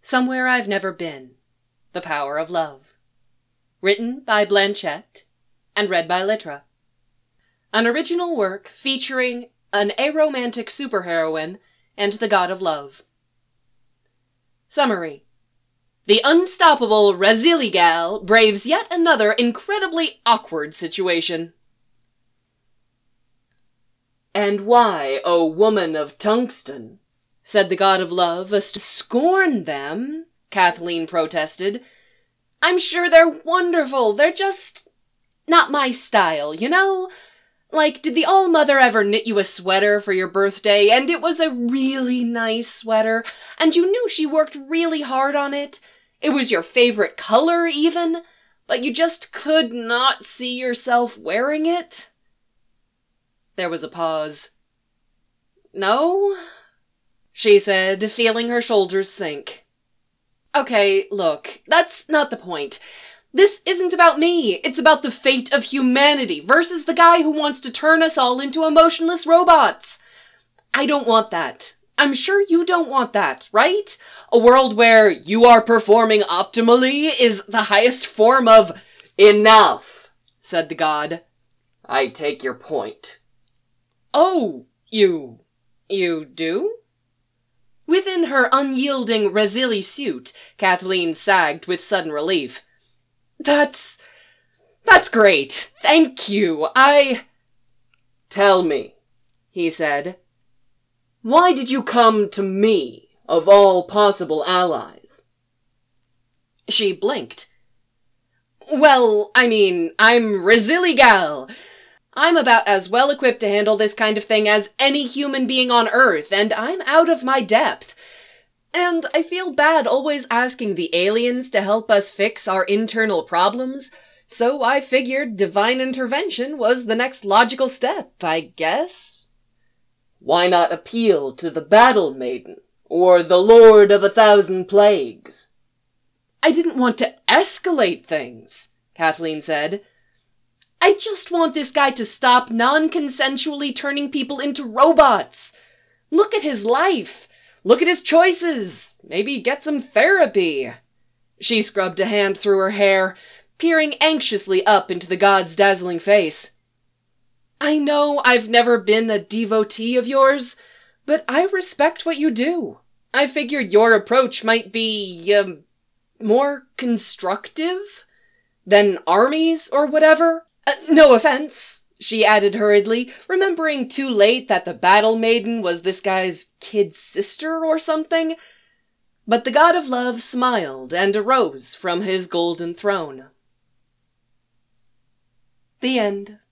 Somewhere I've Never Been, The Power of Love. Written by Blanchett and read by Litra. An original work featuring an aromantic superheroine and the god of love. Summary. The unstoppable Raziligal braves yet another incredibly awkward situation. "And why, O woman of tungsten," said the god of love, "scorn them?" Kathleen protested. "I'm sure they're wonderful. They're just not my style, you know? Like, did the All-Mother ever knit you a sweater for your birthday, and it was a really nice sweater, and you knew she worked really hard on it? It was your favorite color, even, but you just could not see yourself wearing it?" There was a pause. "No?" she said, feeling her shoulders sink. "Okay, look, that's not the point. This isn't about me. It's about the fate of humanity versus the guy who wants to turn us all into emotionless robots. I don't want that. I'm sure you don't want that, right? A world where you are performing optimally is the highest form of—" "Enough," said the god. "I take your point." "Oh, you do?" Within her unyielding Razili suit, Kathleen sagged with sudden relief. That's great. Thank you. "Tell me," he said. "Why did you come to me, of all possible allies?" She blinked. "Well, I mean, I'm Raziligal. I'm about as well equipped to handle this kind of thing as any human being on Earth, and I'm out of my depth. And I feel bad always asking the aliens to help us fix our internal problems, so I figured divine intervention was the next logical step, I guess." "Why not appeal to the Battle Maiden, or the Lord of 1,000 Plagues?" "I didn't want to escalate things," Kathleen said. "I just want this guy to stop non-consensually turning people into robots. Look at his life. Look at his choices. Maybe get some therapy." She scrubbed a hand through her hair, peering anxiously up into the god's dazzling face. "I know I've never been a devotee of yours, but I respect what you do. I figured your approach might be, more constructive than armies or whatever. No offense," she added hurriedly, remembering too late that the Battle Maiden was this guy's kid sister or something. But the god of love smiled and arose from his golden throne. The end.